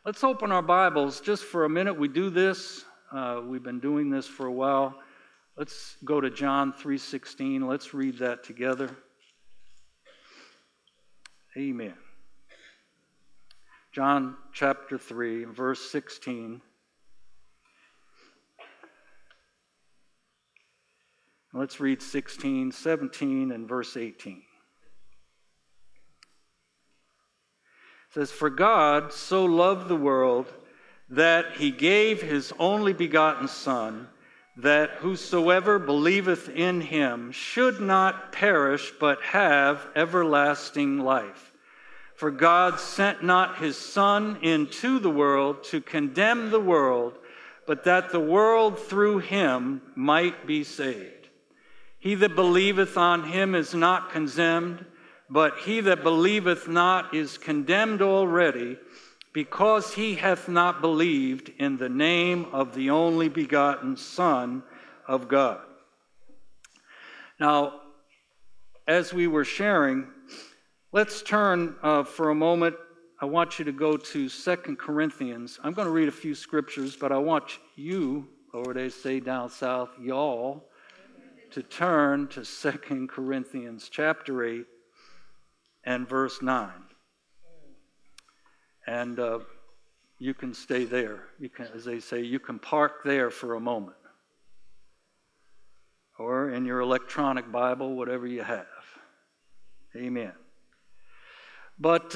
Let's open our Bibles just for a minute. We do this. We've been doing this for a while. Let's go to John 3:16. Let's read that together. Amen. John chapter 3, verse 16. Let's read 16, 17, and verse 18. It says, "For God so loved the world that he gave his only begotten Son, that whosoever believeth in him should not perish, but have everlasting life. For God sent not his Son into the world to condemn the world, but that the world through him might be saved. He that believeth on him is not condemned, but he that believeth not is condemned already, because he hath not believed in the name of the only begotten Son of God." Now, as we were sharing, let's turn for a moment. I want you to go to 2 Corinthians. I'm going to read a few scriptures, but I want you, or they say down south, y'all, to turn to 2 Corinthians chapter 8 and verse 9. And you can stay there. You can, as they say, you can park there for a moment. Or in your electronic Bible, whatever you have. Amen. But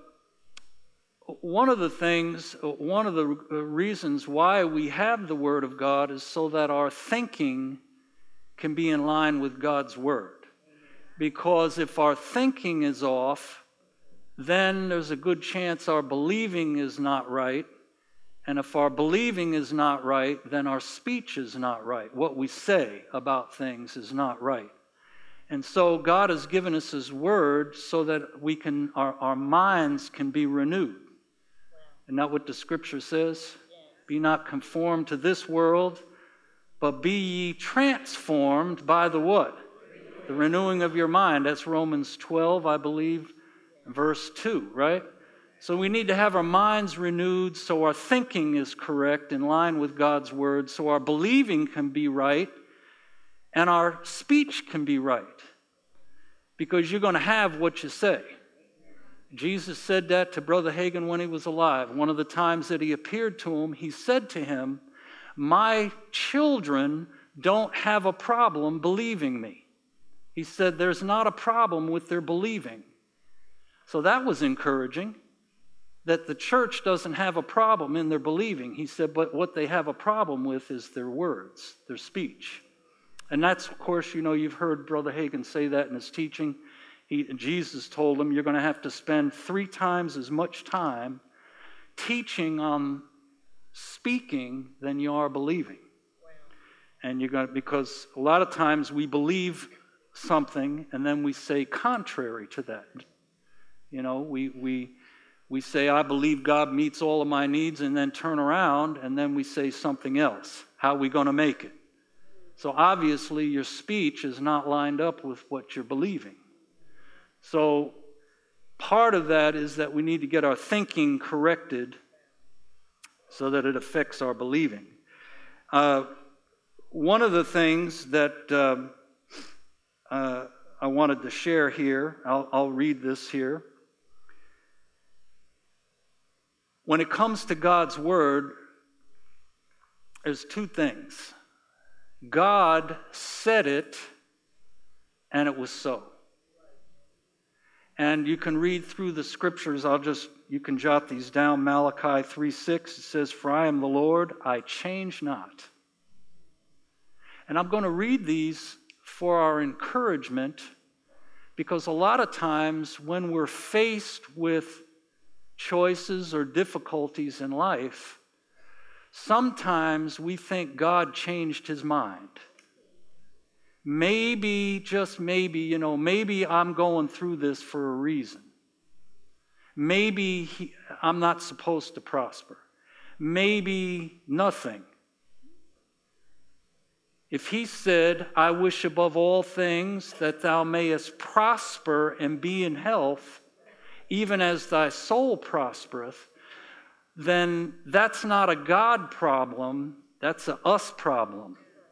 one of the reasons why we have the Word of God is so that our thinking can be in line with God's Word. Because if our thinking is off, then there's a good chance our believing is not right. And if our believing is not right, then our speech is not right. What we say about things is not right. And so God has given us His Word so that we can, our minds can be renewed. Isn't that what the Scripture says? Be not conformed to this world, but be ye transformed by the what? The renewing of your mind. That's Romans 12, I believe, verse 2, right? So we need to have our minds renewed so our thinking is correct in line with God's Word, so our believing can be right and our speech can be right. Because you're going to have what you say. Jesus said that to Brother Hagin when he was alive. One of the times that he appeared to him, he said to him, "My children don't have a problem believing me." He said there's not a problem with their believing. So that was encouraging, that the church doesn't have a problem in their believing. He said, but what they have a problem with is their words, their speech. And that's, of course, you've heard Brother Hagin say that in his teaching. Jesus told him you're going to have to spend 3 times as much time teaching on speaking than you are believing. Wow. And because a lot of times we believe something and then we say contrary to that. We say, I believe God meets all of my needs, and then turn around and then we say something else. How are we going to make it? So obviously your speech is not lined up with what you're believing. So part of that is that we need to get our thinking corrected so that it affects our believing. One of the things that I wanted to share here, I'll read this here. When it comes to God's Word, there's 2 things. God said it, and it was so. And you can read through the Scriptures. You can jot these down. Malachi 3:6, it says, "For I am the Lord, I change not." And I'm going to read these for our encouragement, because a lot of times when we're faced with choices or difficulties in life, sometimes we think God changed His mind. Maybe, just maybe, maybe I'm going through this for a reason. Maybe I'm not supposed to prosper. Maybe nothing. If He said, "I wish above all things that thou mayest prosper and be in health, even as thy soul prospereth," then that's not a God problem, that's a us problem.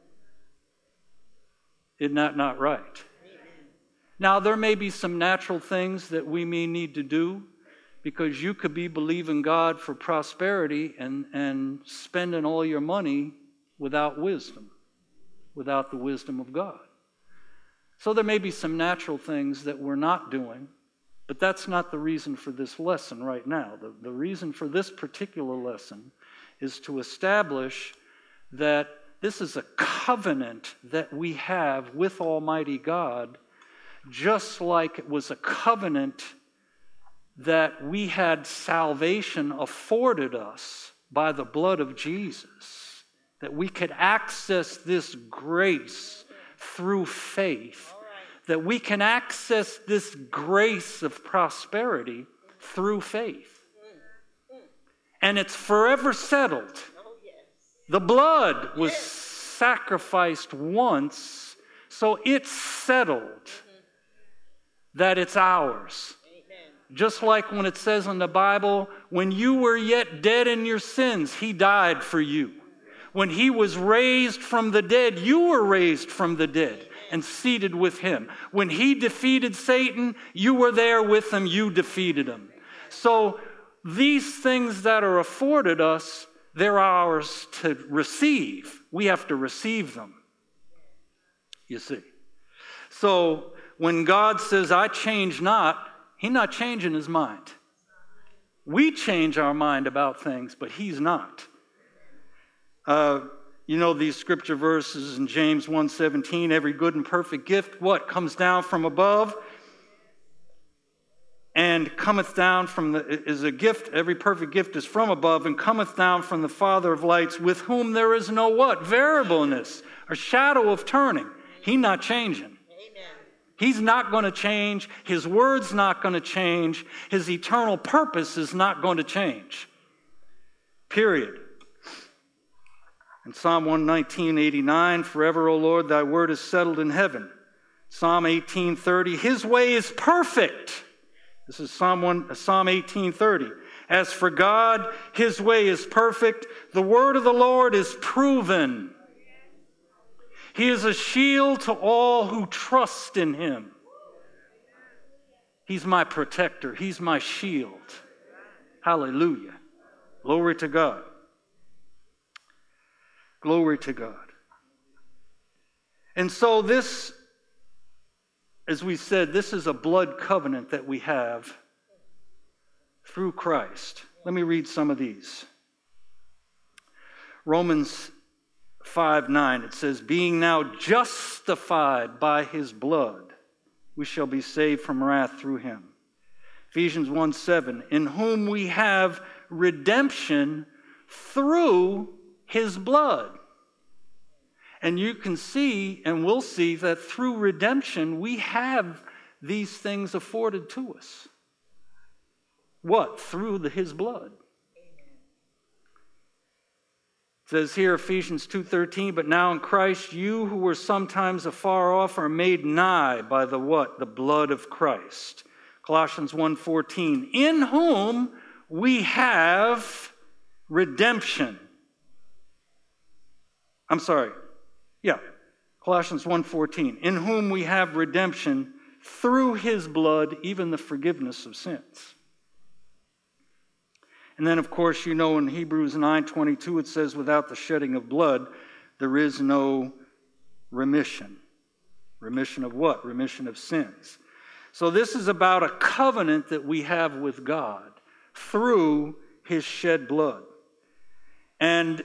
Isn't that not right? Now, there may be some natural things that we may need to do, because you could be believing God for prosperity and spending all your money without wisdom, without the wisdom of God. So there may be some natural things that we're not doing, but that's not the reason for this lesson right now. The reason for this particular lesson is to establish that this is a covenant that we have with Almighty God, just like it was a covenant that we had salvation afforded us by the blood of Jesus, that we could access this grace through faith, that we can access this grace of prosperity through faith. And it's forever settled. The blood was sacrificed once, so it's settled that it's ours. Just like when it says in the Bible, when you were yet dead in your sins, He died for you. When He was raised from the dead, you were raised from the dead and seated with Him. When He defeated Satan, you were there with Him, you defeated him. So these things that are afforded us, they're ours to receive. We have to receive them, you see. So when God says, I change not, He's not changing His mind. We change our mind about things, but He's not. You know these scripture verses in James 1:17, every good and perfect gift, what? Comes down from above and cometh down from is a gift. Every perfect gift is from above and cometh down from the Father of lights, with whom there is no what? Variableness, or shadow of turning. He's not changing. He's not going to change. His word's not going to change. His eternal purpose is not going to change. Period. In Psalm 119:89, forever, O Lord, thy word is settled in heaven. Psalm 18:30, His way is perfect. This is Psalm 18:30. As for God, His way is perfect. The word of the Lord is proven. He is a shield to all who trust in Him. He's my protector. He's my shield. Hallelujah. Glory to God. Glory to God. And so this, as we said, this is a blood covenant that we have through Christ. Let me read some of these. Romans 5:9, it says, being now justified by His blood, we shall be saved from wrath through Him. Ephesians 1:7, in whom we have redemption through His blood. And you can see, and we'll see, that through redemption, we have these things afforded to us. What? Through His blood. It says here, Ephesians 2:13, but now in Christ, you who were sometimes afar off are made nigh by the what? The blood of Christ. Colossians 1:14, in whom we have redemption. Colossians 1:14, in whom we have redemption through His blood, even the forgiveness of sins. And then, of course, you know in Hebrews 9:22 it says, without the shedding of blood, there is no remission. Remission of what? Remission of sins. So this is about a covenant that we have with God through His shed blood. And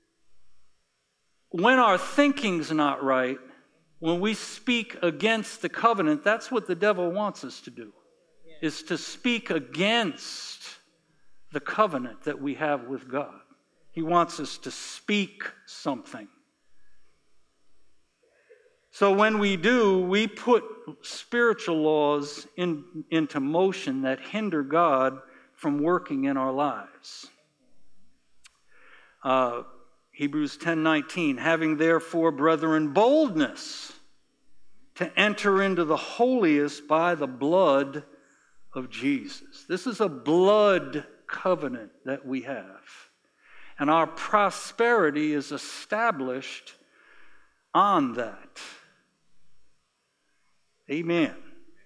when our thinking's not right, when we speak against the covenant, that's what the devil wants us to do, is to speak against the covenant that we have with God. He wants us to speak something. So when we do, we put spiritual laws into motion that hinder God from working in our lives. Hebrews 10:19, having therefore, brethren, boldness to enter into the holiest by the blood of Jesus. This is a blood covenant that we have. And our prosperity is established on that. Amen.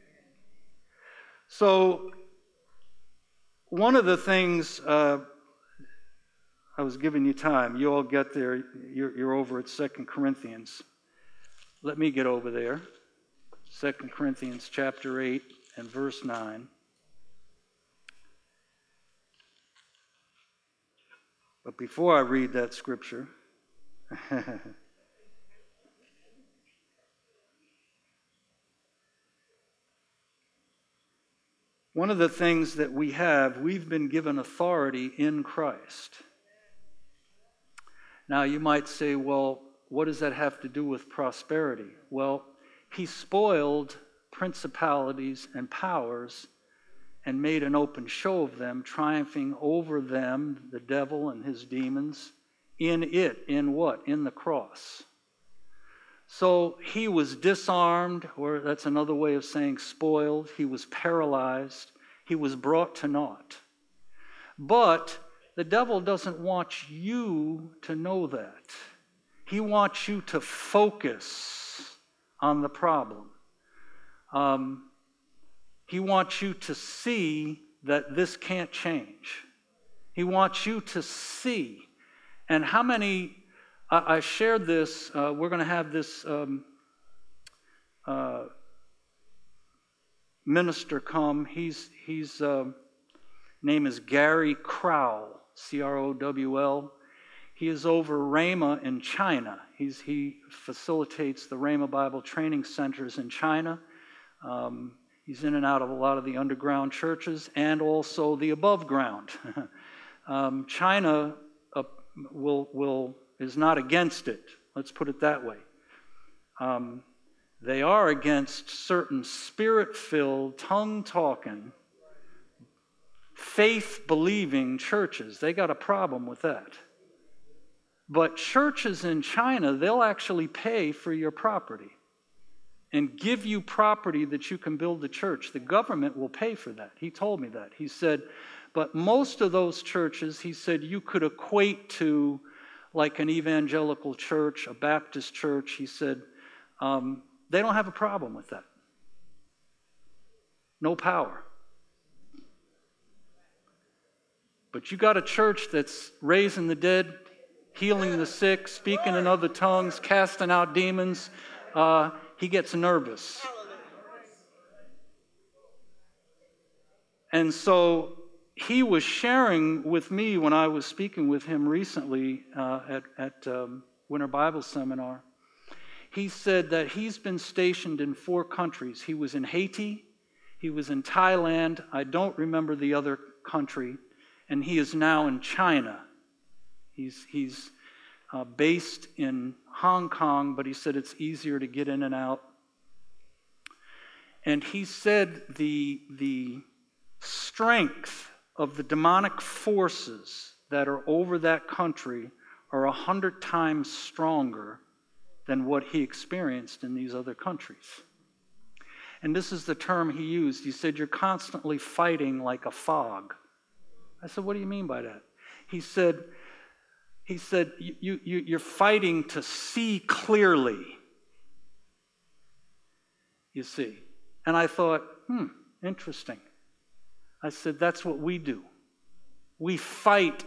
So, one of the things, I was giving you time. You all get there. You're over at 2 Corinthians. Let me get over there. 2 Corinthians chapter 8 and verse 9. But before I read that scripture, one of the things that we've been given authority in Christ. Now you might say, well, what does that have to do with prosperity? Well, he spoiled principalities and powers and made an open show of them, triumphing over them, the devil and his demons, in what? In the cross. So he was disarmed, or that's another way of saying spoiled. He was paralyzed. He was brought to naught. But the devil doesn't want you to know that. He wants you to focus on the problem. He wants you to see that this can't change. He wants you to see. And how many, I shared this, we're going to have this minister come. His name is Gary Crowell, C-R-O-W-L. He is over Rhema in China. He facilitates the Rhema Bible training centers in China. He's in and out of a lot of the underground churches and also the above ground. China is not against it. Let's put it that way. They are against certain spirit-filled, tongue-talking, faith-believing churches. They got a problem with that. But churches in China, they'll actually pay for your property and give you property that you can build a church. The government will pay for that. He told me that. He said, but most of those churches, he said, you could equate to like an evangelical church, a Baptist church. He said, they don't have a problem with that. No power. But you got a church that's raising the dead, healing the sick, speaking in other tongues, casting out demons, he gets nervous. And so he was sharing with me when I was speaking with him recently at Winter Bible Seminar. He said that he's been stationed in 4 countries. He was in Haiti, he was in Thailand, I don't remember the other country, and he is now in China. He's based in Hong Kong, but he said it's easier to get in and out. And he said the strength of the demonic forces that are over that country are 100 times stronger than what he experienced in these other countries. And this is the term he used. He said, you're constantly fighting like a fog. I said, what do you mean by that? He said, you're fighting to see clearly. You see. And I thought, interesting. I said, that's what we do. We fight.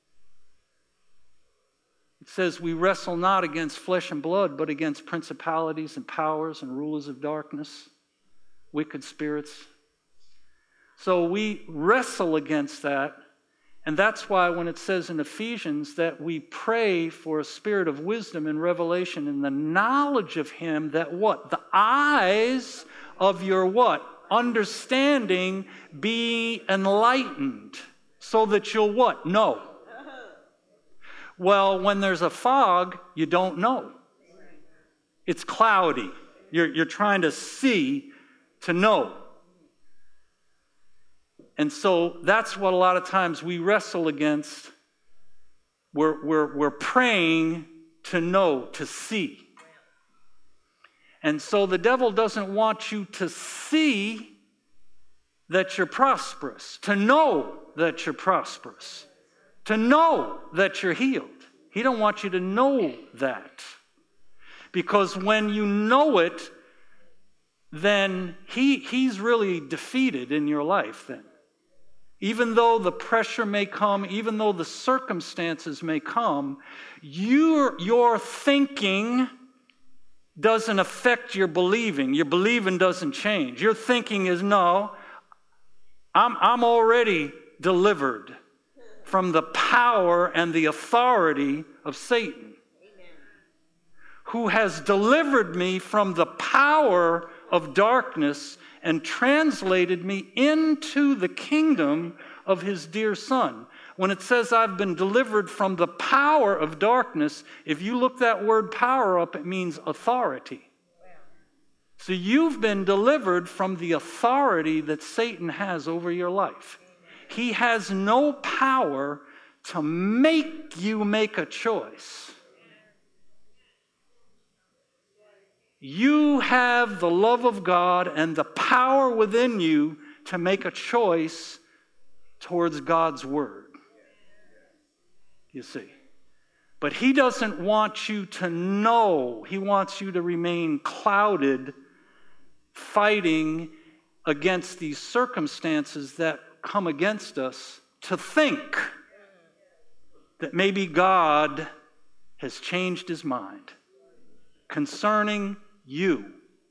It says we wrestle not against flesh and blood, but against principalities and powers and rulers of darkness, wicked spirits. So we wrestle against that. And that's why when it says in Ephesians that we pray for a spirit of wisdom and revelation in the knowledge of him, that what? The eyes of your what? Understanding be enlightened, so that you'll what? Know. Well, when there's a fog, you don't know. It's cloudy. You're trying to see to know. And so that's what a lot of times we wrestle against. We're praying to know, to see. And so the devil doesn't want you to see that you're prosperous, to know that you're prosperous, to know that you're healed. He don't want you to know that. Because when you know it, then he's really defeated in your life then. Even though the pressure may come, even though the circumstances may come, your thinking doesn't affect your believing. Your believing doesn't change. Your thinking is, no, I'm already delivered from the power and the authority of Satan, who has delivered me from the power of darkness and translated me into the kingdom of his dear Son. When it says I've been delivered from the power of darkness, if you look that word power up, it means authority. So you've been delivered from the authority that Satan has over your life. He has no power to make you make a choice. You have the love of God and the power within you to make a choice towards God's word. You see. But he doesn't want you to know. He wants you to remain clouded, fighting against these circumstances that come against us, to think that maybe God has changed his mind concerning you.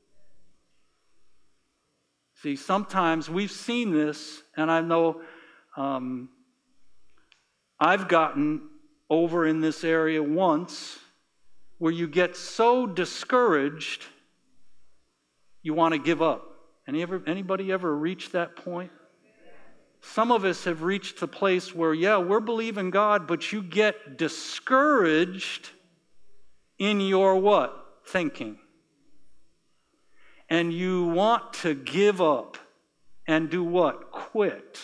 See, sometimes we've seen this, and I know I've gotten over in this area once, where you get so discouraged you want to give up. Anybody ever reached that point? Some of us have reached the place where, we're believing God, but you get discouraged in your what? Thinking. And you want to give up and do what? Quit.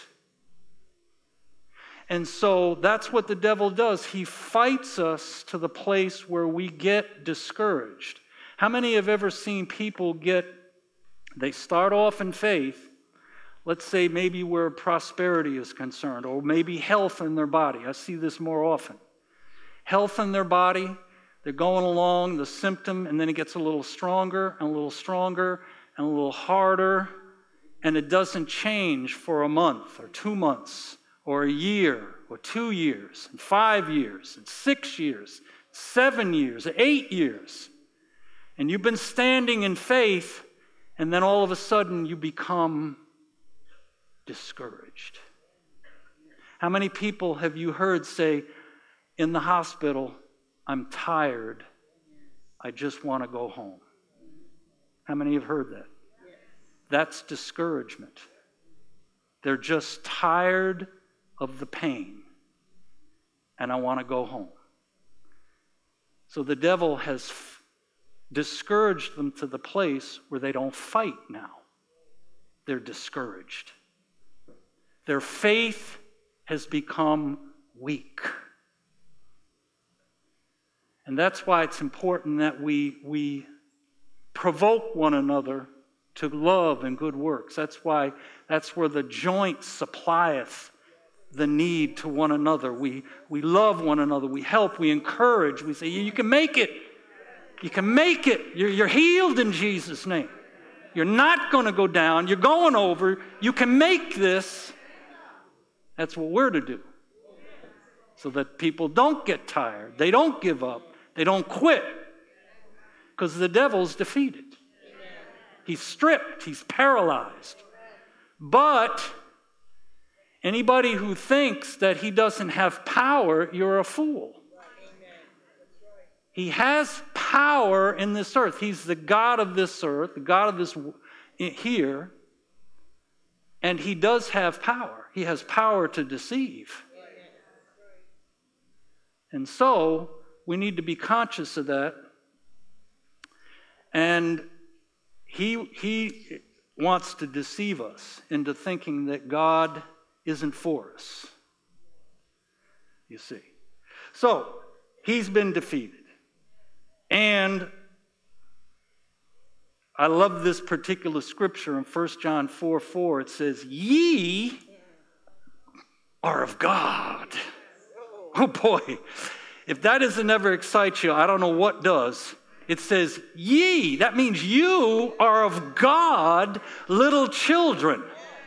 And so that's what the devil does. He fights us to the place where we get discouraged. How many have ever seen people they start off in faith, let's say maybe where prosperity is concerned, or maybe health in their body. I see this more often. Health in their body, they're going along, the symptom, and then it gets a little stronger and a little stronger and a little harder, and it doesn't change for a month or 2 months or a year or 2 years and 5 years and 6 years, 7 years, 8 years. And you've been standing in faith, and then all of a sudden you become discouraged. How many people have you heard say in the hospital, I'm tired, I just want to go home? How many have heard that? That's discouragement. They're just tired of the pain, and I want to go home. So the devil has discouraged them to the place where they don't fight now. They're discouraged. Their faith has become weak. And that's why it's important that we provoke one another to love and good works. That's where the joint supplieth the need to one another. We love one another. We help. We encourage. We say, you can make it. You can make it. You're healed in Jesus' name. You're not going to go down. You're going over. You can make this. That's what we're to do. So that people don't get tired. They don't give up. They don't quit. Because the devil's defeated. He's stripped. He's paralyzed. But anybody who thinks that he doesn't have power, you're a fool. He has power in this earth. He's the God of this earth, the God of this here. And he does have power. He has power to deceive. And so we need to be conscious of that. And he wants to deceive us into thinking that God isn't for us. You see. So, he's been defeated. And I love this particular scripture in 1 John 4:4. It says, ye are of God. Oh boy, if that doesn't ever excite you, I don't know what does. It says, ye, that means you are of God, little children.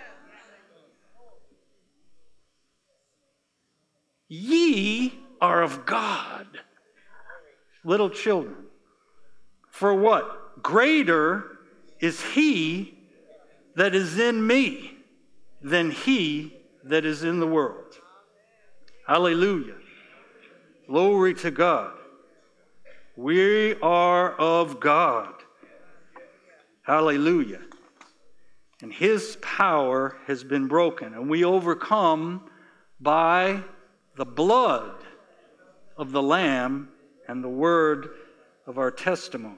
Ye are of God, little children. For what? Greater is he that is in me than he that is in the world. Hallelujah. Glory to God. We are of God. Hallelujah. And his power has been broken. And we overcome by the blood of the Lamb and the word of our testimony.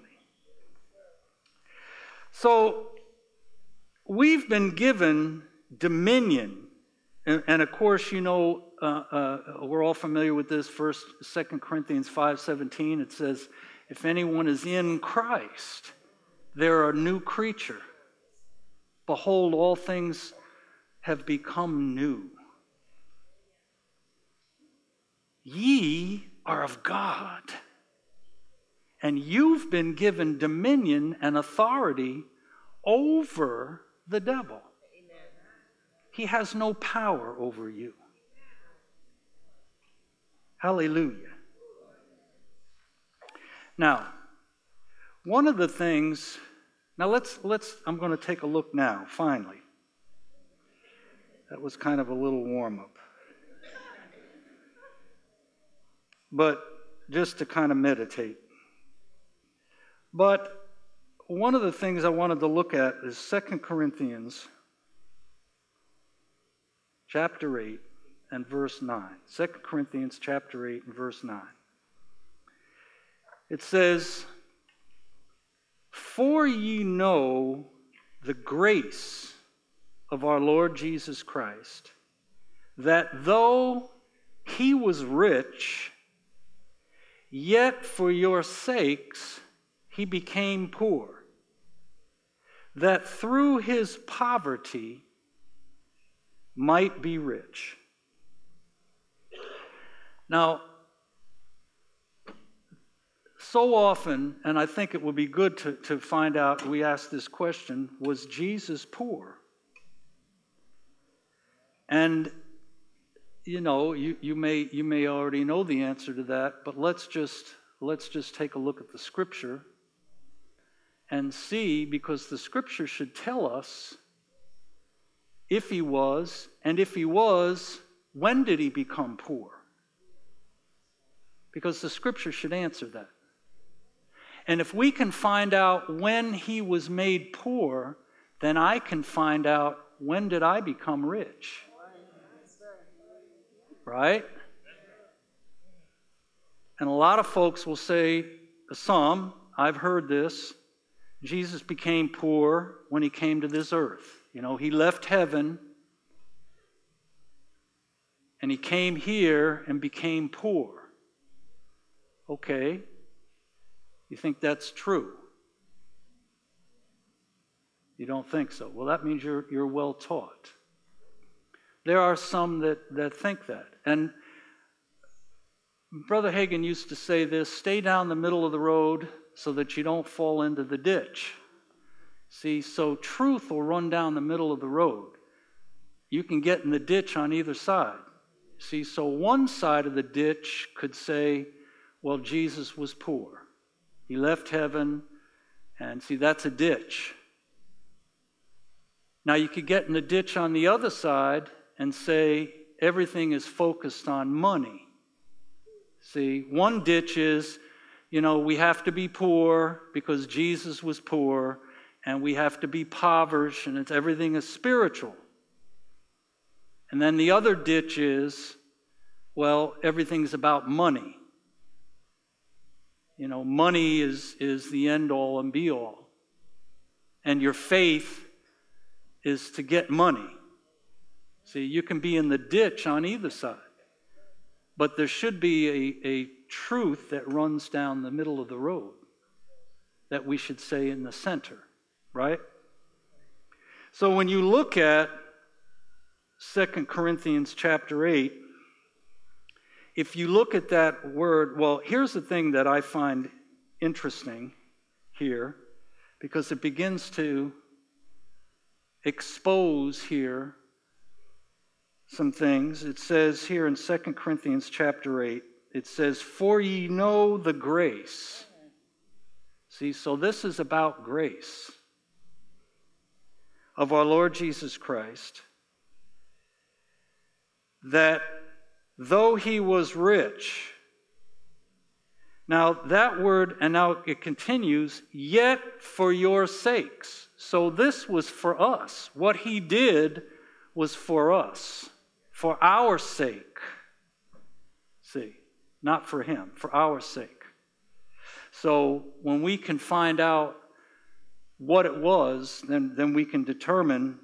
So we've been given dominion. And of course, you know, we're all familiar with this. 2 Corinthians 5:17, it says, if anyone is in Christ, they're a new creature. Behold, all things have become new. Ye are of God, and you've been given dominion and authority over the devil. He has no power over you. Hallelujah. Now, one of the things, I'm going to take a look now, finally. That was kind of a little warm-up. But just to kind of meditate. But one of the things I wanted to look at is 2 Corinthians chapter 8 and verse 9. 2 Corinthians chapter 8 and verse 9. It says, for ye know the grace of our Lord Jesus Christ, that though he was rich, yet for your sakes he became poor, that through his poverty might be rich. Now, so often, and I think it would be good to find out, we ask this question, was Jesus poor? And you know, you may already know the answer to that, but let's just take a look at the scripture and see, because the scripture should tell us if he was, and if he was, when did he become poor? Because the scripture should answer that. And if we can find out when he was made poor, then I can find out when did I become rich. Right? And a lot of folks will say, some, I've heard this, Jesus became poor when he came to this earth. You know, he left heaven and he came here and became poor. Okay. You think that's true? You don't think so? Well, that means you're well taught. There are some that think that. And Brother Hagin used to say this, stay down the middle of the road so that you don't fall into the ditch. See, so truth will run down the middle of the road. You can get in the ditch on either side. See, so one side of the ditch could say, well, Jesus was poor. He left heaven, and see, that's a ditch. Now, you could get in the ditch on the other side and say everything is focused on money. See, one ditch is, you know, we have to be poor because Jesus was poor, and we have to be impoverished, and everything is spiritual. And then the other ditch is, well, everything's about money. You know, money is the end all and be all. And your faith is to get money. See, you can be in the ditch on either side. But there should be a truth that runs down the middle of the road that we should say in the center, right? So when you look at 2 Corinthians chapter 8, if you look at that word, well, here's the thing that I find interesting here, because it begins to expose here some things. It says here in 2 Corinthians chapter 8, it says, "For ye know the grace." See, so this is about grace of our Lord Jesus Christ, that though he was rich, now that word, and now it continues, "yet for your sakes." So this was for us. What he did was for us, for our sake. See, not for him, for our sake. So when we can find out what it was, then we can determine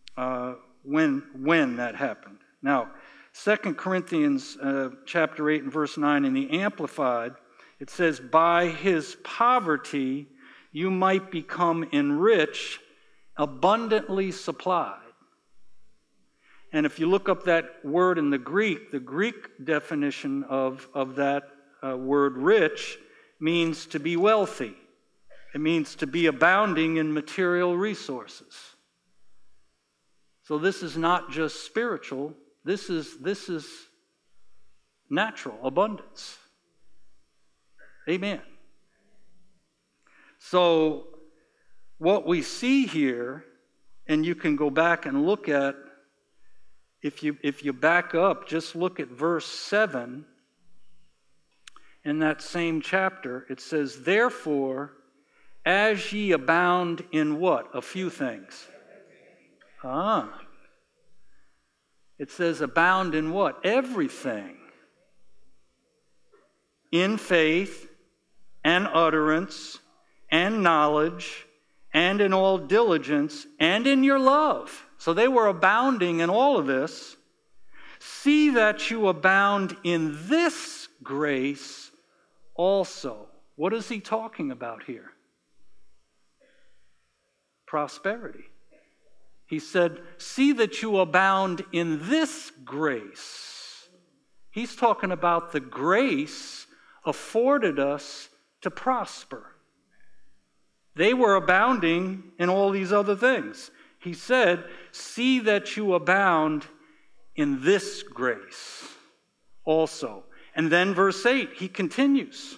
when that happened. Now, 2 Corinthians chapter 8 and verse 9 in the Amplified, it says, "By his poverty you might become enriched, abundantly supplied." And if you look up that word in the Greek definition of that word rich means to be wealthy. It means to be abounding in material resources. So this is not just spiritual. This is natural abundance. Amen. So what we see here, and you can go back and look at, if you back up, just look at verse 7 in that same chapter. It says, "Therefore, as ye abound in" what? A few things. It says abound in what? Everything. In faith and utterance and knowledge and in all diligence and in your love. So they were abounding in all of this. "See that you abound in this grace also." What is he talking about here? Prosperity. He said, "See that you abound in this grace." He's talking about the grace afforded us to prosper. They were abounding in all these other things. He said, "See that you abound in this grace also." And then verse 8, he continues.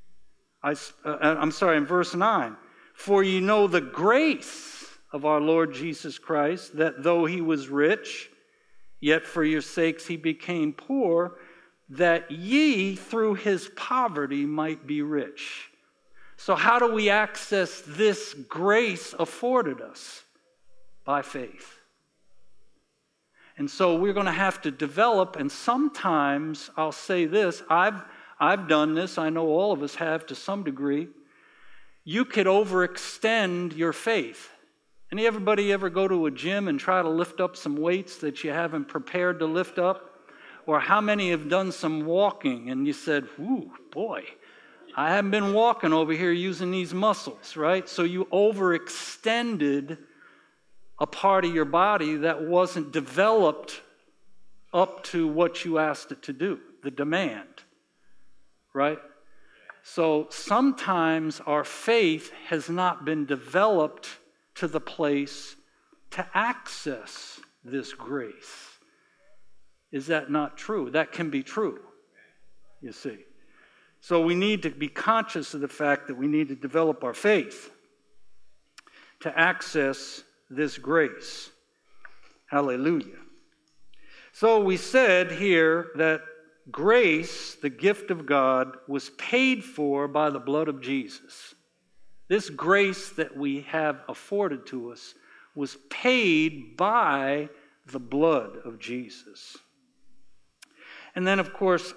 In verse 9. "For ye know the grace of our Lord Jesus Christ, that though he was rich, yet for your sakes he became poor, that ye through his poverty might be rich." So how do we access this grace afforded us? By faith. And so we're going to have to develop, and sometimes I'll say this, I've done this, I know all of us have to some degree. You could overextend your faith. Everybody ever go to a gym and try to lift up some weights that you haven't prepared to lift up? Or how many have done some walking and you said, "Ooh, boy, I haven't been walking over here using these muscles," right? So you overextended a part of your body that wasn't developed up to what you asked it to do, the demand, right? So sometimes our faith has not been developed to the place to access this grace. Is that not true? That can be true, you see. So we need to be conscious of the fact that we need to develop our faith to access this grace. Hallelujah. So we said here that grace, the gift of God, was paid for by the blood of Jesus. This grace that we have afforded to us was paid by the blood of Jesus. And then, of course,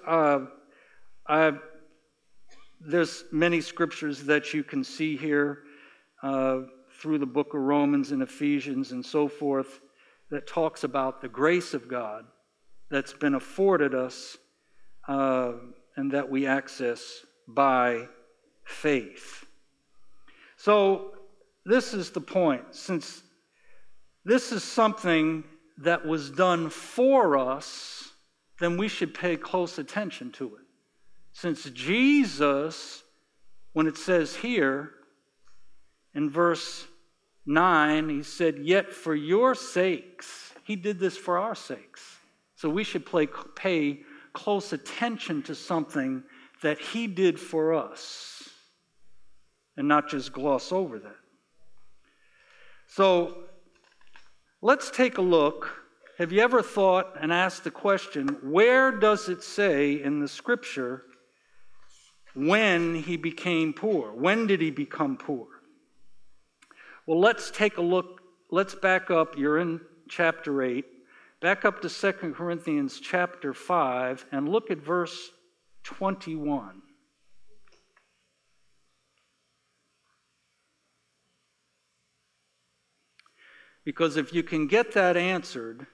there's many scriptures that you can see here through the book of Romans and Ephesians and so forth that talks about the grace of God that's been afforded us and that we access by faith. So this is the point. Since this is something that was done for us, then we should pay close attention to it. Since Jesus, when it says here in verse 9, he said, "Yet for your sakes," he did this for our sakes. So we should pay close attention to something that he did for us and not just gloss over that. So let's take a look. Have you ever thought and asked the question, where does it say in the scripture when he became poor? When did he become poor? Well, let's take a look. Let's back up. You're in chapter 8. Back up to 2 Corinthians chapter 5 and look at verse 21. Because if you can get that answered,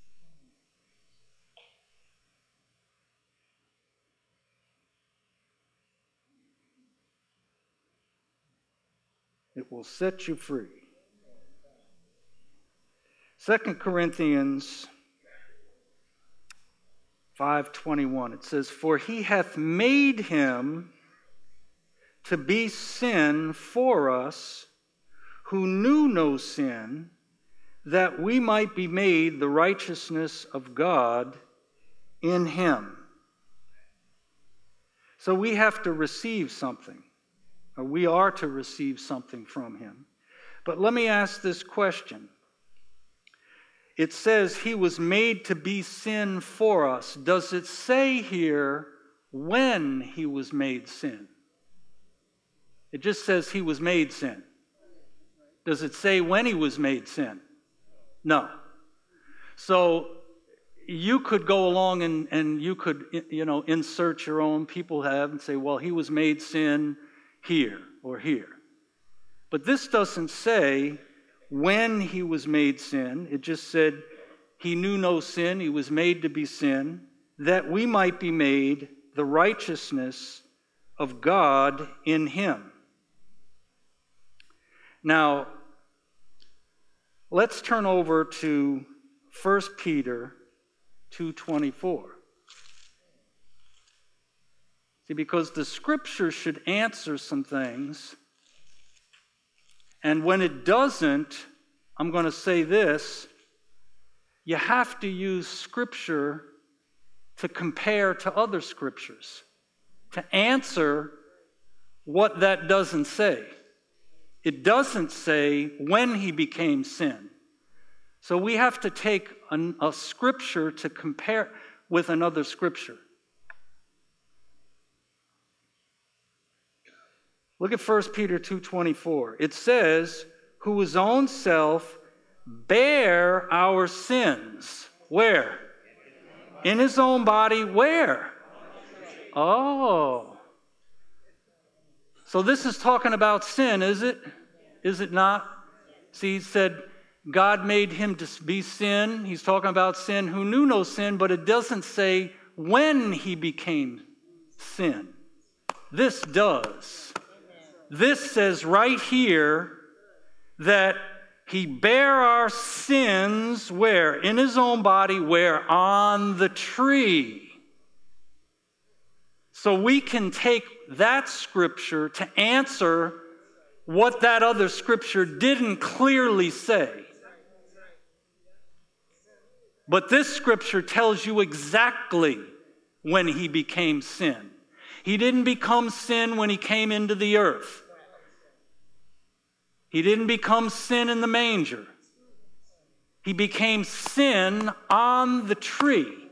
it will set you free. 2 Corinthians 5:21, it says, "For he hath made him to be sin for us who knew no sin, that we might be made the righteousness of God in him." So we have to receive something, or we are to receive something from him. But let me ask this question. It says he was made to be sin for us. Does it say here when he was made sin? It just says he was made sin. Does it say when he was made sin? No. So you could go along and you could, insert your own, people have, and say, well, he was made sin here or here. But this doesn't say when he was made sin. It just said he knew no sin, he was made to be sin, that we might be made the righteousness of God in him. Now, let's turn over to 1 Peter 2:24. See, because the scripture should answer some things, and when it doesn't, I'm going to say this, you have to use scripture to compare to other scriptures, to answer what that doesn't say. It doesn't say when he became sin. So we have to take a scripture to compare with another scripture. Look at 1 Peter 2:24. It says, who his own self bare our sins. Where? In his own body. Where? Oh. So this is talking about sin, is it? Is it not? See, he said God made him to be sin. He's talking about sin who knew no sin, but it doesn't say when he became sin. This does. This says right here that he bare our sins where? In his own body. Where? On the tree. So we can take that scripture to answer what that other scripture didn't clearly say. But this scripture tells you exactly when he became sin. He didn't become sin when he came into the earth. He didn't become sin in the manger. He became sin on the tree,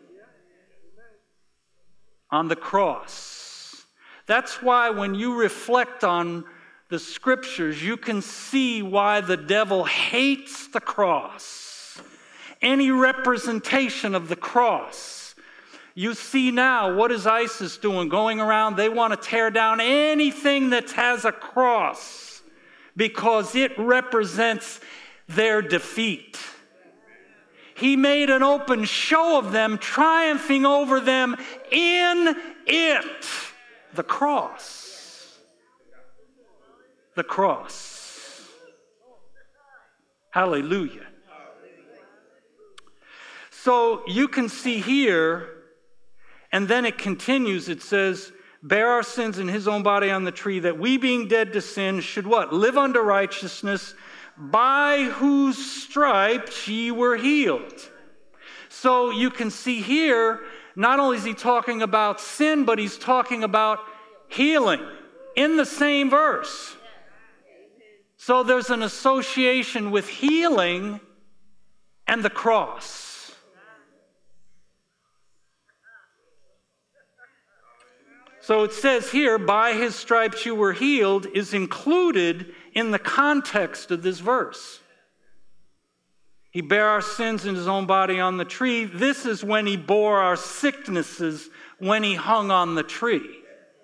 on the cross. That's why when you reflect on the scriptures, you can see why the devil hates the cross. Any representation of the cross. You see now, what is ISIS doing? Going around, they want to tear down anything that has a cross because it represents their defeat. He made an open show of them, triumphing over them in it. The cross. The cross. Hallelujah. So you can see here, and then it continues, it says, bear our sins in his own body on the tree, that we being dead to sin should what? Live unto righteousness, by whose stripes ye were healed. So you can see here, not only is he talking about sin, but he's talking about healing in the same verse. So there's an association with healing and the cross. So it says here, by his stripes you were healed, is included in the context of this verse. He bare our sins in his own body on the tree. This is when he bore our sicknesses when he hung on the tree.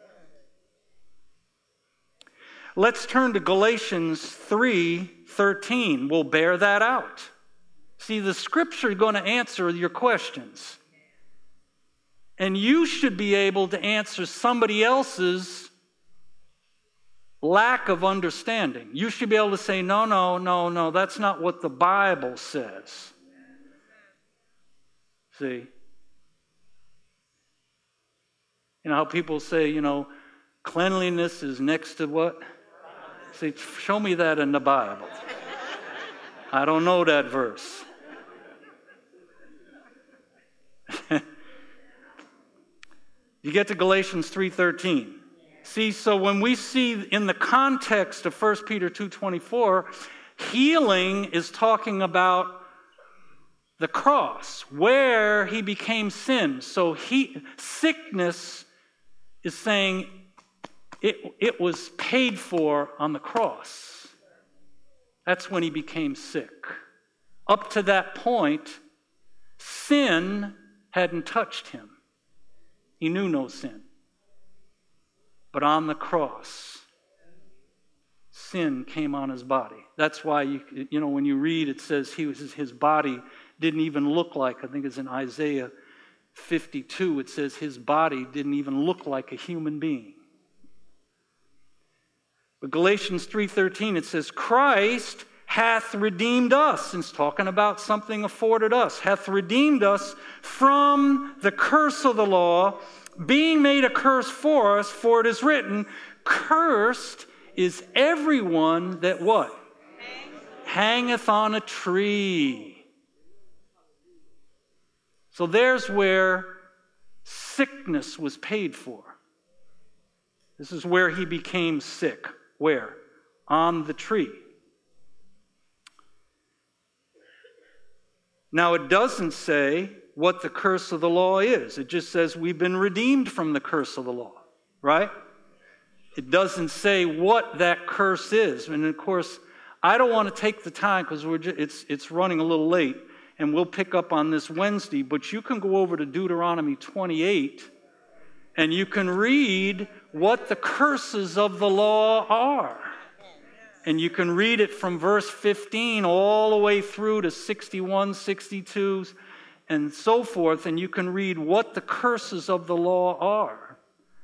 Let's turn to Galatians 3:13. We'll bear that out. See, the scripture is going to answer your questions. And you should be able to answer somebody else's lack of understanding. You should be able to say, no, that's not what the Bible says. See? You know how people say, cleanliness is next to what? See, show me that in the Bible. I don't know that verse. You get to Galatians 3:13. See, so when we see in the context of 1 Peter 2:24, healing is talking about the cross, where he became sin. So sickness is saying it was paid for on the cross. That's when he became sick. Up to that point, sin hadn't touched him. He knew no sin. But on the cross, sin came on his body. That's why, when you read, it says his body didn't even look like, I think it's in Isaiah 52, it says his body didn't even look like a human being. But Galatians 3:13, it says, Christ hath redeemed us. And it's talking about something afforded us. Hath redeemed us from the curse of the law, being made a curse for us, for it is written, cursed is everyone that what? Hangeth on a tree. So there's where sickness was paid for. This is where he became sick. Where? On the tree. Now it doesn't say what the curse of the law is. It just says we've been redeemed from the curse of the law, right? It doesn't say what that curse is. And of course, I don't want to take the time because it's running a little late, and we'll pick up on this Wednesday, but you can go over to Deuteronomy 28 and you can read what the curses of the law are. And you can read it from verse 15 all the way through to 61, 62, and so forth, and you can read what the curses of the law are.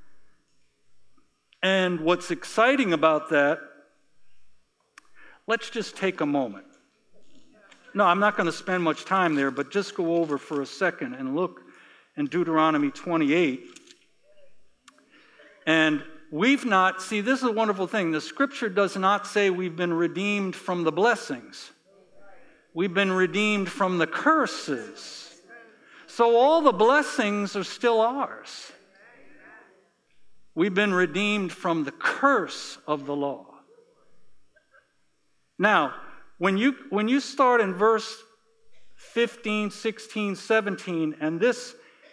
And what's exciting about that, let's just take a moment. No, I'm not going to spend much time there, but just go over for a second and look in Deuteronomy 28. And this is a wonderful thing. The scripture does not say we've been redeemed from the blessings. We've been redeemed from the curses. So all the blessings are still ours. We've been redeemed from the curse of the law. Now, when you start in verse 15, 16, 17, and this,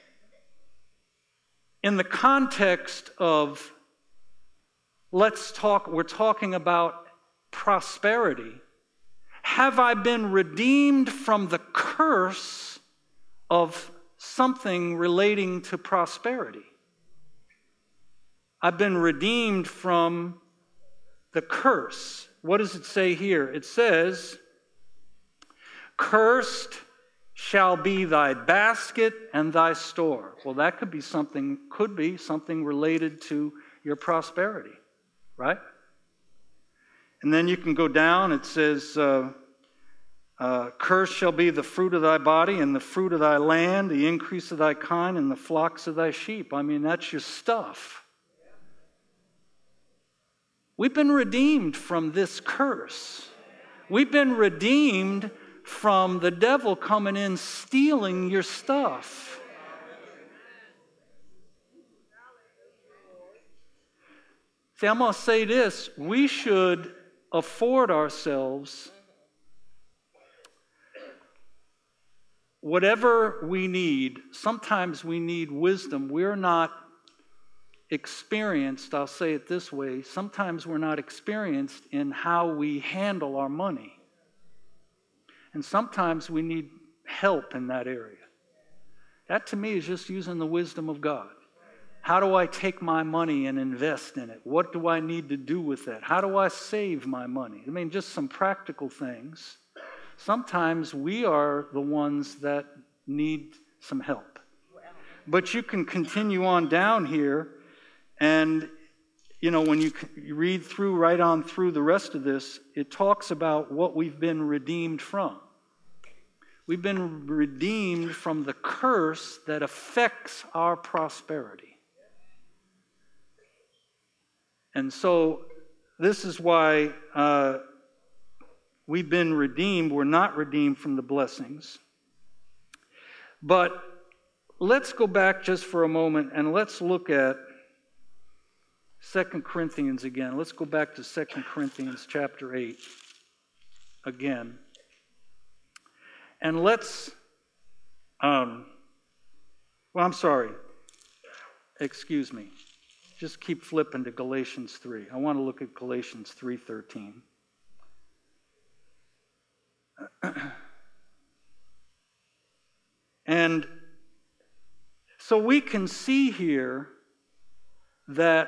in the context of, we're talking about prosperity. Have I been redeemed from the curse of something relating to prosperity? I've been redeemed from the curse. What does it say here? It says, cursed shall be thy basket and thy store. Well, that could be something related to your prosperity, right? And then you can go down, it says, Cursed shall be the fruit of thy body and the fruit of thy land, the increase of thy kind and the flocks of thy sheep. I mean, that's your stuff. We've been redeemed from this curse. We've been redeemed from the devil coming in stealing your stuff. See, I'm going to say this. We should afford ourselves whatever we need. Sometimes we need wisdom. We're not experienced, I'll say it this way, sometimes we're not experienced in how we handle our money. And sometimes we need help in that area. That to me is just using the wisdom of God. How do I take my money and invest in it? What do I need to do with it? How do I save my money? I mean, just some practical things. Sometimes we are the ones that need some help. But you can continue on down here, and when you read through, right on through the rest of this, it talks about what we've been redeemed from. We've been redeemed from the curse that affects our prosperity. And so this is why we've been redeemed. We're not redeemed from the blessings. But let's go back just for a moment and let's look at 2 Corinthians again. Let's go back to 2 Corinthians chapter 8 again. And let's, excuse me. Just keep flipping to Galatians 3. I want to look at Galatians 3:13. And so we can see here that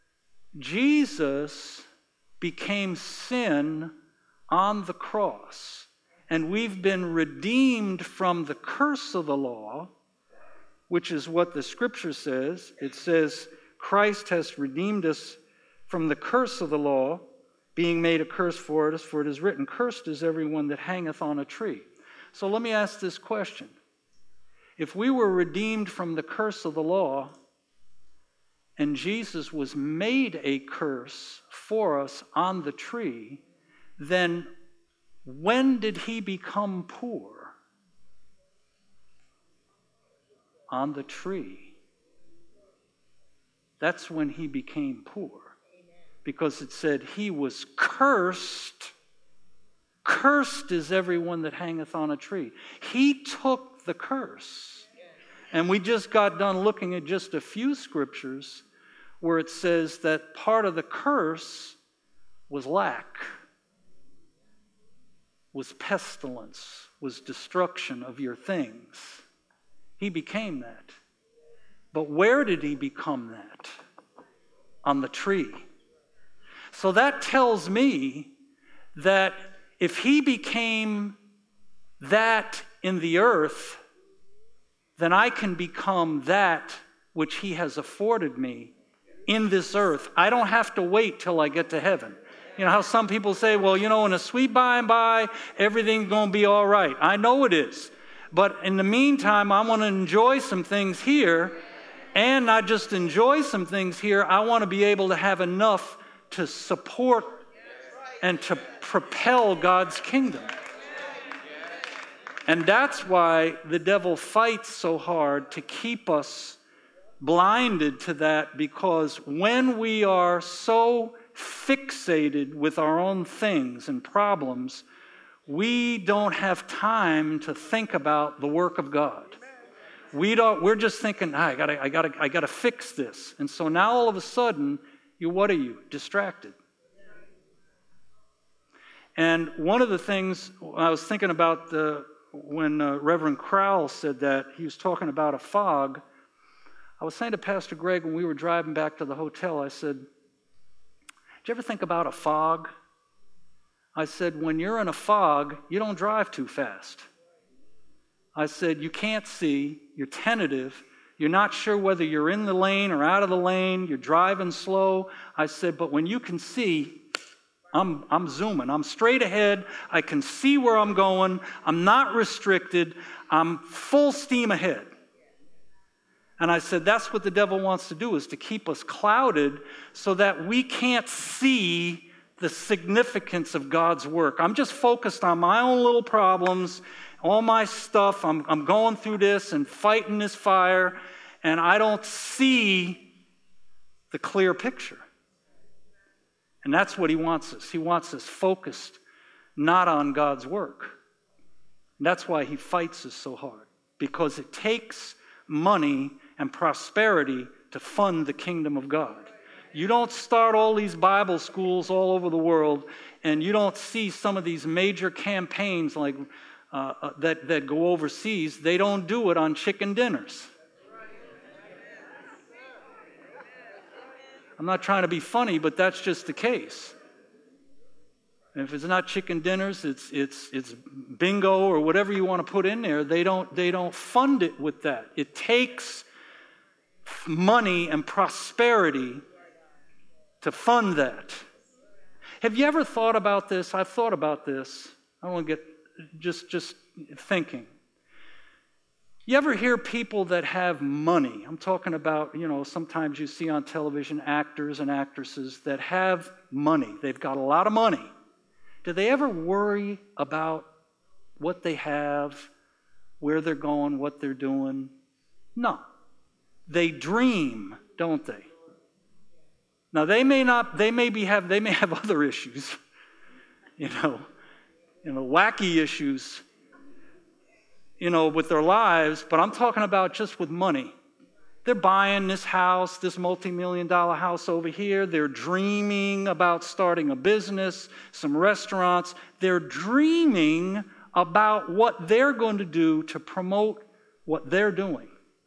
Jesus became sin on the cross. And we've been redeemed from the curse of the law, which is what the Scripture says. It says, Christ has redeemed us from the curse of the law, being made a curse for us, for it is written, cursed is everyone that hangeth on a tree. So let me ask this question. If we were redeemed from the curse of the law, and Jesus was made a curse for us on the tree, then when did he become poor? On the tree. That's when he became poor. Because it said he was cursed. Cursed is everyone that hangeth on a tree. He took the curse. And we just got done looking at just a few scriptures where it says that part of the curse was lack, was pestilence, was destruction of your things. He became that. But where did he become that? On the tree. So that tells me that if he became that in the earth, then I can become that which he has afforded me in this earth. I don't have to wait till I get to heaven. You know how some people say, well, in a sweet by and by, everything's going to be all right. I know it is. But in the meantime, I want to enjoy some things here. And not just enjoy some things here, I want to be able to have enough to support and to propel God's kingdom. And that's why the devil fights so hard to keep us blinded to that, because when we are so fixated with our own things and problems, we don't have time to think about the work of God. We're just thinking, I gotta fix this. And so now all of a sudden, what are you? Distracted. And one of the things I was thinking about when Reverend Crowell said that, he was talking about a fog. I was saying to Pastor Greg when we were driving back to the hotel, I said, did you ever think about a fog? I said, when you're in a fog, you don't drive too fast. I said, you can't see, you're tentative, you're not sure whether you're in the lane or out of the lane, you're driving slow. I said, but when you can see, I'm zooming. I'm straight ahead. I can see where I'm going. I'm not restricted. I'm full steam ahead. And I said, that's what the devil wants to do, is to keep us clouded so that we can't see the significance of God's work. I'm just focused on my own little problems, all my stuff. I'm going through this and fighting this fire, and I don't see the clear picture. And that's what he wants us. He wants us focused not on God's work. And that's why he fights us so hard, because it takes money and prosperity to fund the kingdom of God. You don't start all these Bible schools all over the world, and you don't see some of these major campaigns like that go overseas. They don't do it on chicken dinners. I'm not trying to be funny, but that's just the case. And if it's not chicken dinners, it's bingo or whatever you want to put in there. They don't fund it with that. It takes money and prosperity to fund that. Have you ever thought about this? I've thought about this. I want to get just thinking. You ever hear people that have money? I'm talking about, sometimes you see on television actors and actresses that have money. They've got a lot of money. Do they ever worry about what they have, where they're going, what they're doing? No. They dream, don't they? Now they may have other issues, wacky issues, with their lives, but I'm talking about just with money. They're buying this house, this multi-million-dollar house over here. They're dreaming about starting a business, some restaurants. They're dreaming about what they're going to do to promote what they're doing.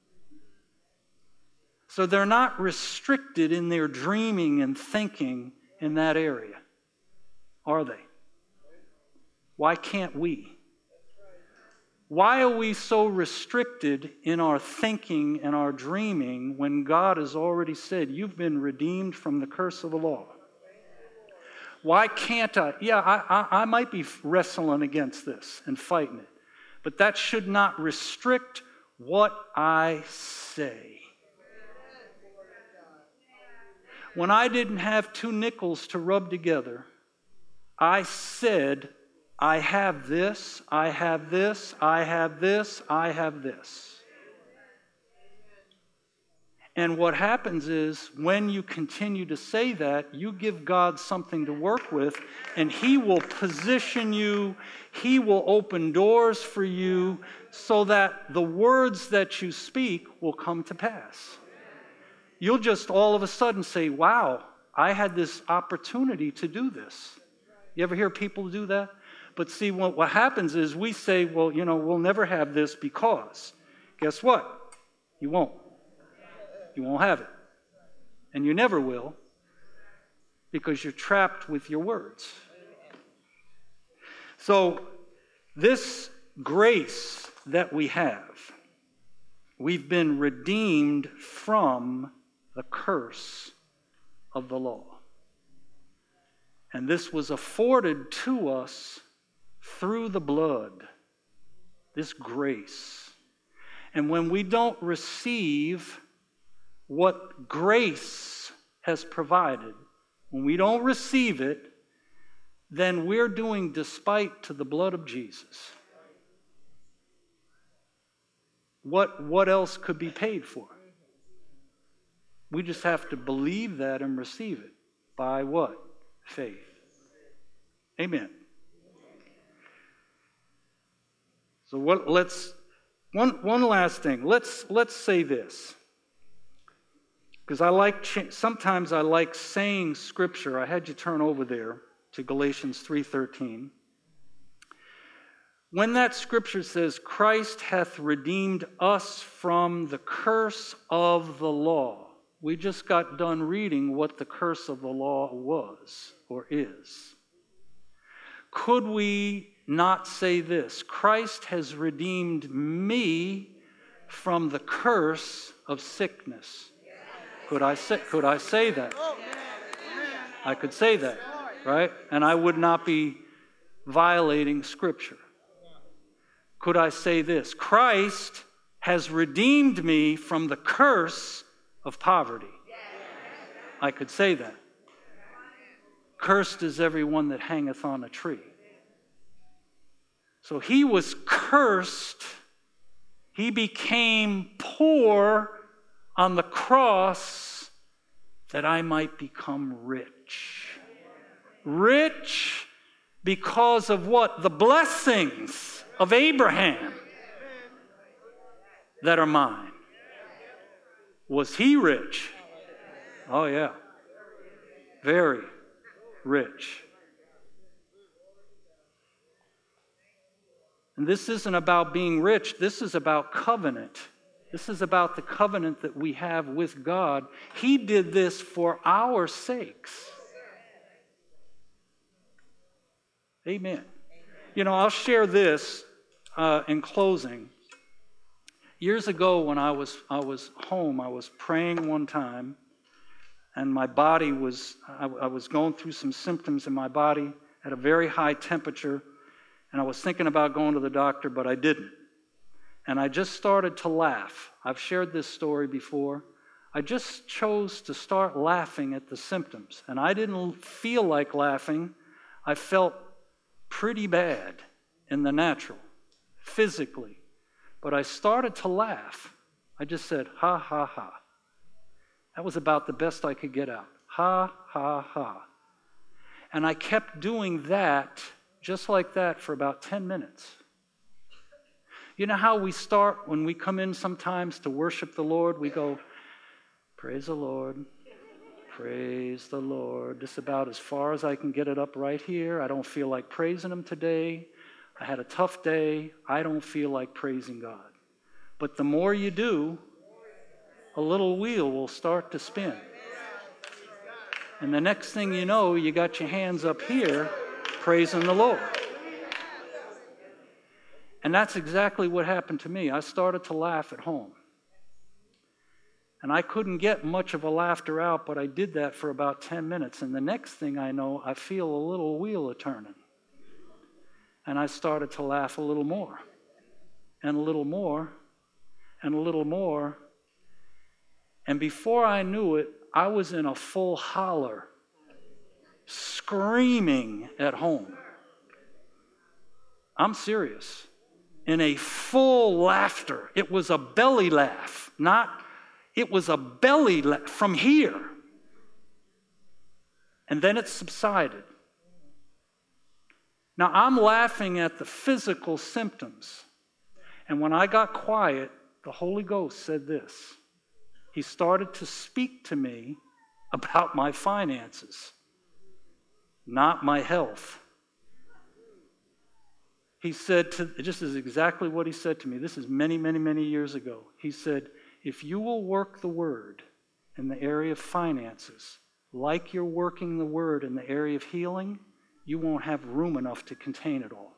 So they're not restricted in their dreaming and thinking in that area, are they? Why can't we? Why are we so restricted in our thinking and our dreaming when God has already said, you've been redeemed from the curse of the law? Why can't I? Yeah, I might be wrestling against this and fighting it, but that should not restrict what I say. When I didn't have 2 nickels to rub together, I said, I have this, I have this, I have this, I have this. And what happens is, when you continue to say that, you give God something to work with, and He will position you, He will open doors for you, so that the words that you speak will come to pass. You'll just all of a sudden say, wow, I had this opportunity to do this. You ever hear people do that? But see, what happens is we say, well, we'll never have this because. Guess what? You won't. You won't have it. And you never will, because you're trapped with your words. So this grace that we have, we've been redeemed from the curse of the law. And this was afforded to us through the blood, this grace. And when we don't receive what grace has provided, when we don't receive it, then we're doing despite to the blood of Jesus. What else could be paid for? We just have to believe that and receive it. By what? Faith. Amen. So one last thing. Let's say this. Because sometimes I like saying Scripture. I had you turn over there to Galatians 3:13. When that Scripture says, Christ hath redeemed us from the curse of the law. We just got done reading what the curse of the law was or is. Could we not say this? Christ has redeemed me from the curse of sickness. Could I say that? I could say that. right? And I would not be violating Scripture. Could I say this? Christ has redeemed me from the curse of poverty. I could say that. Cursed is everyone that hangeth on a tree. So he was cursed. He became poor on the cross that I might become rich. Rich because of what? The blessings of Abraham that are mine. Was he rich? Oh yeah. Very rich. And this isn't about being rich. This is about covenant. This is about the covenant that we have with God. He did this for our sakes. Amen. You know, I'll share this in closing. Years ago when I was home, I was praying one time, and my body I was going through some symptoms in my body at a very high temperature, and I was thinking about going to the doctor, but I didn't. And I just started to laugh. I've shared this story before. I just chose to start laughing at the symptoms, and I didn't feel like laughing. I felt pretty bad in the natural, physically. But I started to laugh. I just said, ha, ha, ha. That was about the best I could get out. Ha, ha, ha. And I kept doing that, just like that, for about 10 minutes. You know how we start when we come in sometimes to worship the Lord? We go, praise the Lord. Praise the Lord. This is about as far as I can get it up right here. I don't feel like praising Him today. I had a tough day. I don't feel like praising God. But the more you do, a little wheel will start to spin. And the next thing you know, you got your hands up here praising the Lord. And that's exactly what happened to me. I started to laugh at home. And I couldn't get much of a laughter out, but I did that for about 10 minutes. And the next thing I know, I feel a little wheel a-turning. And I started to laugh a little more, and a little more, and a little more. And before I knew it, I was in a full holler, screaming at home. I'm serious. In a full laughter. It was a belly laugh, it was a belly laugh from here. And then it subsided. Now, I'm laughing at the physical symptoms. And when I got quiet, the Holy Ghost said this. He started to speak to me about my finances, not my health. He said, this is exactly what he said to me. This is many, many, many years ago. He said, if you will work the word in the area of finances, like you're working the word in the area of healing, you won't have room enough to contain it all.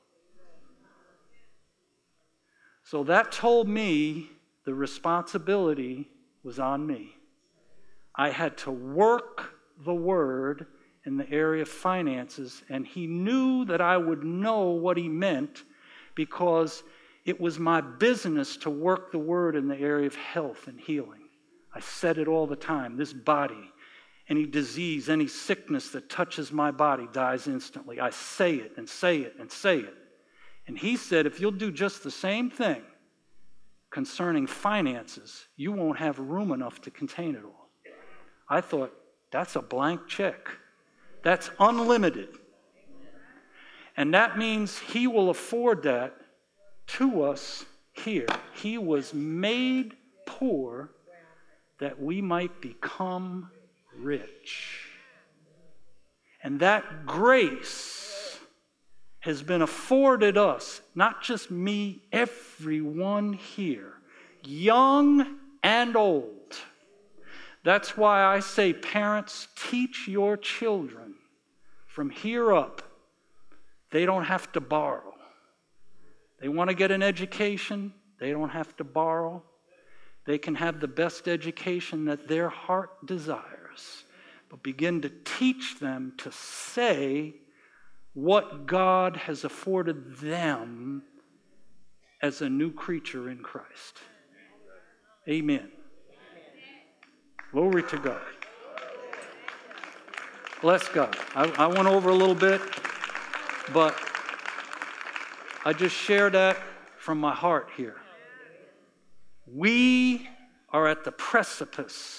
So that told me the responsibility was on me. I had to work the word in the area of finances, and he knew that I would know what he meant because it was my business to work the word in the area of health and healing. I said it all the time. This body, any disease, any sickness that touches my body dies instantly. I say it and say it and say it. And he said, if you'll do just the same thing concerning finances, you won't have room enough to contain it all. I thought, that's a blank check. That's unlimited. And that means he will afford that to us here. He was made poor that we might become rich. And that grace has been afforded us, not just me, everyone here, young and old. That's why I say, parents, teach your children from here up. They don't have to borrow. They want to get an education, they don't have to borrow. They can have the best education that their heart desires but begin to teach them to say what God has afforded them as a new creature in Christ. Amen. Glory to God. Bless God. I went over a little bit, but I just share that from my heart here. We are at the precipice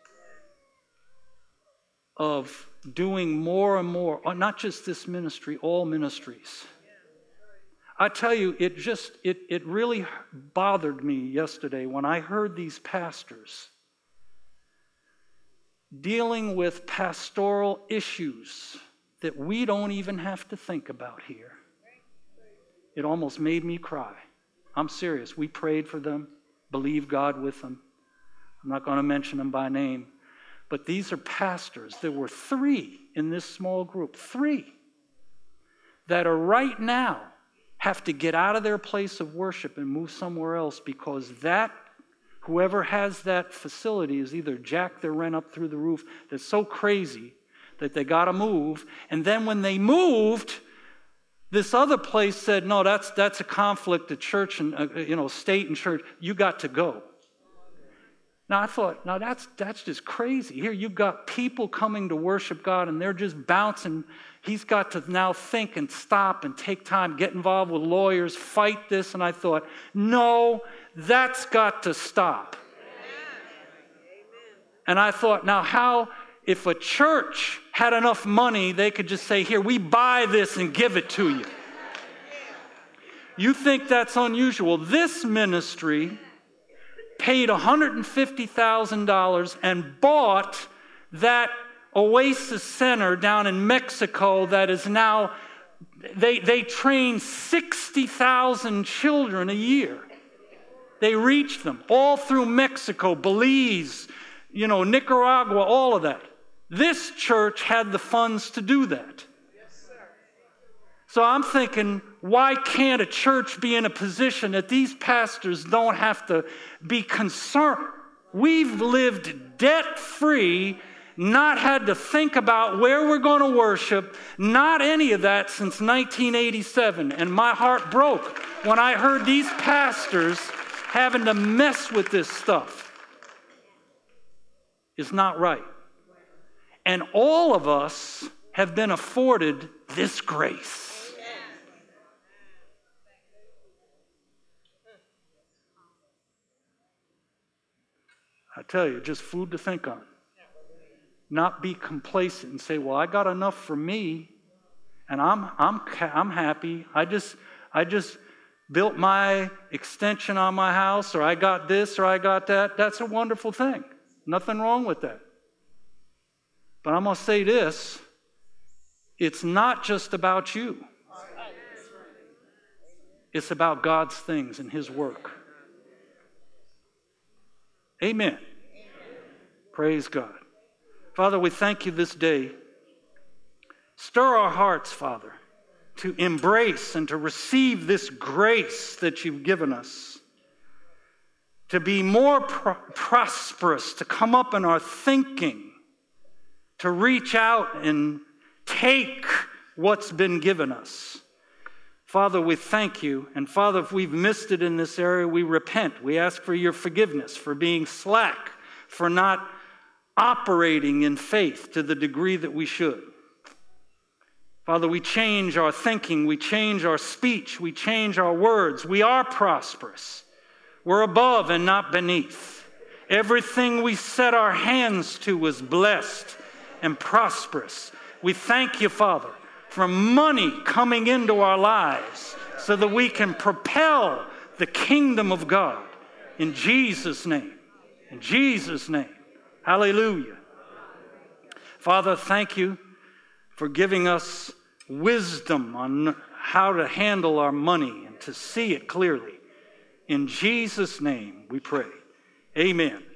of doing more and more, not just this ministry, all ministries. I tell you, it really bothered me yesterday when I heard these pastors dealing with pastoral issues that we don't even have to think about here. It almost made me cry. I'm serious. We prayed for them, believed God with them. I'm not going to mention them by name. But these are pastors. There were 3 in this small group, 3 that are right now have to get out of their place of worship and move somewhere else because whoever has that facility is either jacked their rent up through the roof. That's so crazy that they got to move. And then when they moved, this other place said, no, that's a conflict of church and state and church. You got to go. Now I thought, now that's just crazy. Here you've got people coming to worship God and they're just bouncing. He's got to now think and stop and take time, get involved with lawyers, fight this. And I thought, no, that's got to stop. And I thought, now how, if a church had enough money, they could just say, here, we buy this and give it to you. You think that's unusual? This ministry paid $150,000 and bought that Oasis Center down in Mexico that is now, they train 60,000 children a year. They reach them all through Mexico, Belize, Nicaragua, all of that. This church had the funds to do that. So I'm thinking, why can't a church be in a position that these pastors don't have to be concerned? We've lived debt-free, not had to think about where we're going to worship, not any of that since 1987. And my heart broke when I heard these pastors having to mess with this stuff. It's not right. And all of us have been afforded this grace. I tell you, just food to think on. Not be complacent and say, well, I got enough for me, and I'm happy. I just built my extension on my house, or I got this, or I got that. That's a wonderful thing. Nothing wrong with that. But I'm going to say this. It's not just about you. It's about God's things and His work. Amen. Praise God. Father, we thank you this day. Stir our hearts, Father, to embrace and to receive this grace that you've given us, to be more prosperous, to come up in our thinking, to reach out and take what's been given us. Father, we thank you. And Father, if we've missed it in this area, we repent. We ask for your forgiveness, for being slack, for not operating in faith to the degree that we should. Father, we change our thinking, we change our speech, we change our words. We are prosperous. We're above and not beneath. Everything we set our hands to is blessed and prosperous. We thank you, Father, for money coming into our lives so that we can propel the kingdom of God. In Jesus' name. In Jesus' name. Hallelujah. Father, thank you for giving us wisdom on how to handle our money and to see it clearly. In Jesus' name we pray. Amen.